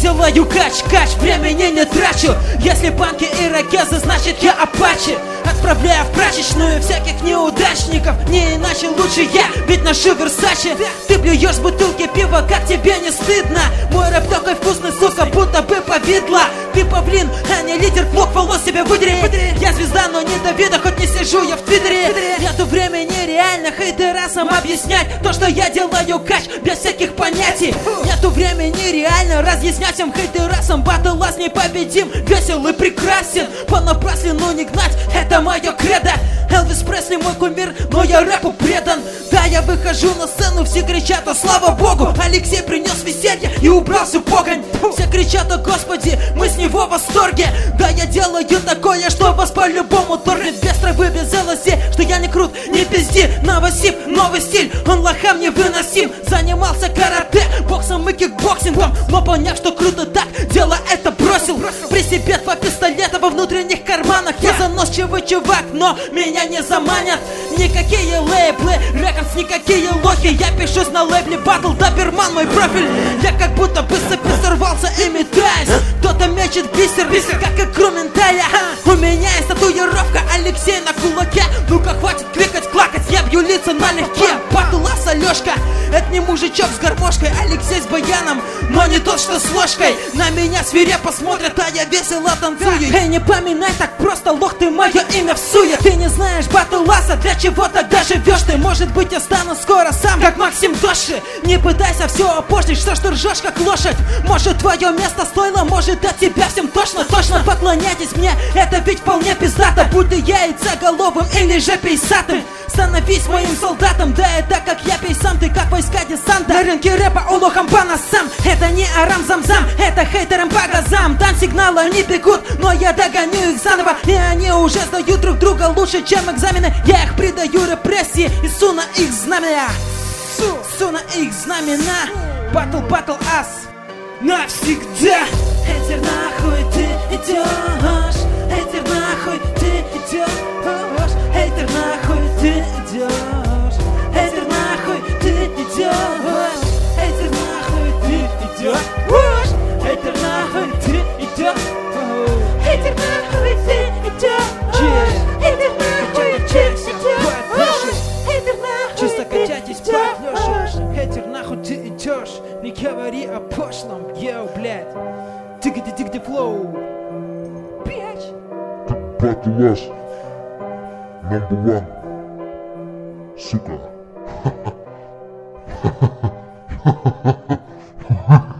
делаю кач, времени не трачу. Если банки и ракезы, значит я апачи. Отправляю в прачечную всяких неудачников. Не иначе лучше я, ведь ношу Версачи. Ты блюешь с бутылки пива, как тебе не стыдно? Мой рэп такой вкусный, сука, будто бы повидло. Ты павлин, а не лидер, клок волос себе выдери. Я звезда, но не Давида, хоть не сижу я в Твиттере. Нету времени реально хейтерасам объяснять то, что я делаю кач, без всяких понятий. Нету времени реально разъяснять всем хейтерасам. Батл лаз непобедим, весел и прекрасен. Понапраслину не гнать, это мое кредо. Элвис Пресли мой кумир, но я рэпу предан. Да, я выхожу на сцену, все кричат, а слава богу. Алексей принес веселье и убрал всю погонь. Все кричат, о господи, мы с него в восторге. Да, я делаю такое, что вас по-любому торгнет. Без травы, без LSD, что я не крут, не пизди. Новосип, новый стиль, он лохам невыносим. Занимался карате, боксом и кикбоксингом, но поняв, что круто так, дело это бросил. При себе 2 пистолета во внутренних карманах. Я заносчивый чувак, но меня не заманят никакие лейблы, рекордс, никакие лохи. Я пишусь на лейбле батл, доберман мой профиль. Я как будто бы сорвался и метаюсь. Кто-то мечет бисер, как икру ментая. У меня есть татуировка Алексей на кулаке. Ну-ка хватит кликать, клакать, я бью лица налегке. Батл ас Алешка, это не мужичок с гармошкой. Алексей с баяном, но не тот, что с ложкой. На меня свирепо смотрят, а я весело танцую. Эй, не поминай так просто, лох, ты мое имя всует. Ты не знаешь батл аса, для чего тогда живешь ты? Может быть, я стану скоро сам, как Максим Доши. Не пытайся все опошлить, что ж ты ржешь, как лошадь. Может, твое место стоило, может, от тебя всем точно поклоняйтесь мне, это ведь вполне пиздато. Будь ты яйцеголовым или же пейсатым, становись моим солдатом. Да, это как я пейсам, ты как войска десанта. На рынке рэпа олухам сам. Это не арам замзам, это хейтерам по газам. Там сигналы они бегут, но я догоню их заново. И они уже сдают друг друга лучше, чем экзамены. Я их предаю репрессии и су на их знамена. Су на их знамена. Батл ас навсегда. Хейтер, нахуй ты идешь. Хейтер, нахуй ты идешь. Хейтер, нахуй ты идешь. Хейтер, нахуй ты идешь. Хейтер, нахуй ты идешь. Хейтер, нахуй ты идешь. Хейтер, нахуй ты идешь. Хейтер, нахуй ты идешь. Хейтер, нахуй чисто качайтесь, подлёшь. Хейтер, нахуй ты идешь. Не говори о пошлом, йоу, блядь. Тигди флоу. Бич. Батл ас #1, сука.